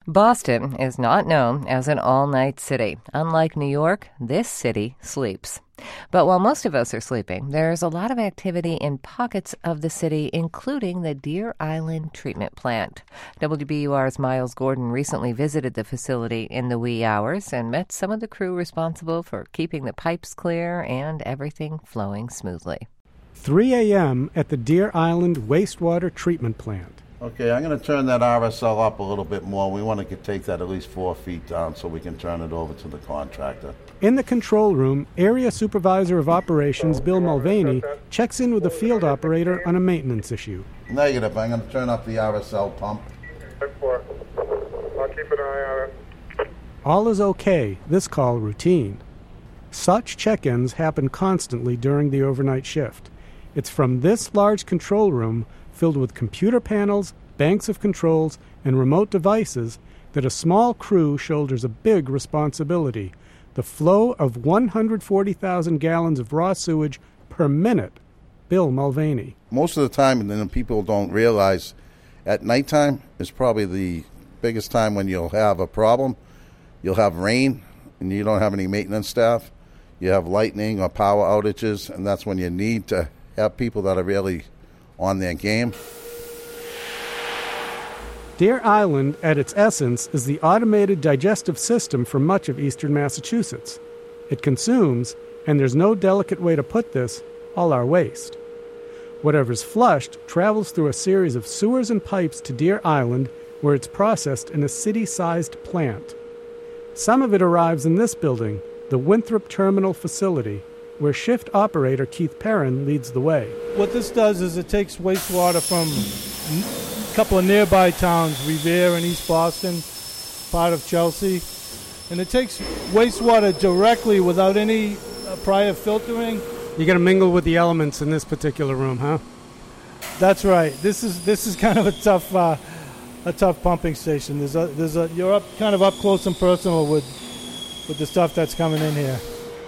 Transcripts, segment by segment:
Boston is not known as an all-night city. Unlike New York, this city sleeps. But while most of us are sleeping, there's a lot of activity in pockets of the city, including the Deer Island Treatment Plant. WBUR's Miles Gordon recently visited the facility in the wee hours and met some of the crew responsible for keeping the pipes clear and everything flowing smoothly. 3 a.m. at the Deer Island Wastewater Treatment Plant. Okay, I'm going to turn that RSL up a little bit more. We want to take that at least 4 feet down so we can turn it over to the contractor. In the control room, Area Supervisor of Operations Bill Mulvaney checks in with the field operator on a maintenance issue. Negative. I'm going to turn up the RSL pump. I'll keep an eye on it. All is okay, this call routine. Such check-ins happen constantly during the overnight shift. It's from this large control room filled with computer panels, banks of controls, and remote devices that a small crew shoulders a big responsibility: the flow of 140,000 gallons of raw sewage per minute. Bill Mulvaney. Most of the time, and people don't realize, at nighttime is probably the biggest time when you'll have a problem. You'll have rain, and you don't have any maintenance staff. You have lightning or power outages, and that's when you need to have people that are really on their game. Deer Island, at its essence, is the automated digestive system for much of eastern Massachusetts. It consumes, and there's no delicate way to put this, all our waste. Whatever's flushed travels through a series of sewers and pipes to Deer Island, where it's processed in a city-sized plant. Some of it arrives in this building, the Winthrop Terminal Facility, where shift operator Keith Perrin leads the way. What this does is it takes wastewater from a couple of nearby towns, Revere and East Boston, part of Chelsea, and it takes wastewater directly without any prior filtering. You got to mingle with the elements in this particular room, huh? That's right. This is kind of a tough pumping station. You're up kind of up close and personal with the stuff that's coming in here.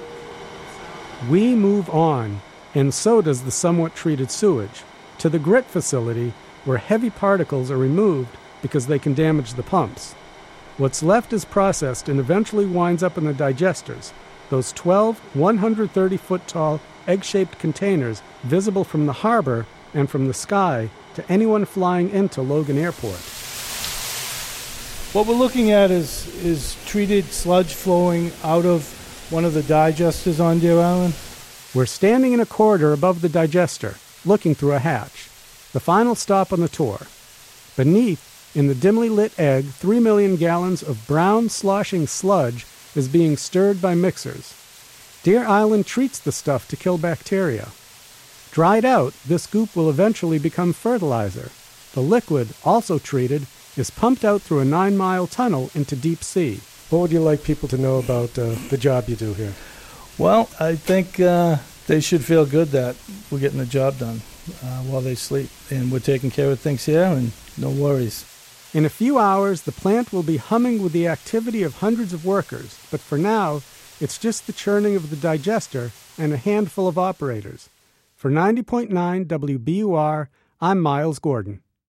We move on, and so does the somewhat treated sewage, to the grit facility where heavy particles are removed because they can damage the pumps. What's left is processed and eventually winds up in the digesters, those 12 130-foot-tall egg-shaped containers visible from the harbor and from the sky to anyone flying into Logan Airport. What we're looking at is treated sludge flowing out of one of the digesters on Deer Island. We're standing in a corridor above the digester, looking through a hatch. The final stop on the tour. Beneath, in the dimly lit egg, 3 million gallons of brown sloshing sludge is being stirred by mixers. Deer Island treats the stuff to kill bacteria. Dried out, this goop will eventually become fertilizer. The liquid, also treated, is pumped out through a 9-mile tunnel into deep sea. What would you like people to know about the job you do here? Well, I think they should feel good that we're getting the job done while they sleep. And we're taking care of things here, and no worries. In a few hours, the plant will be humming with the activity of hundreds of workers. But for now, it's just the churning of the digester and a handful of operators. For 90.9 WBUR, I'm Miles Gordon.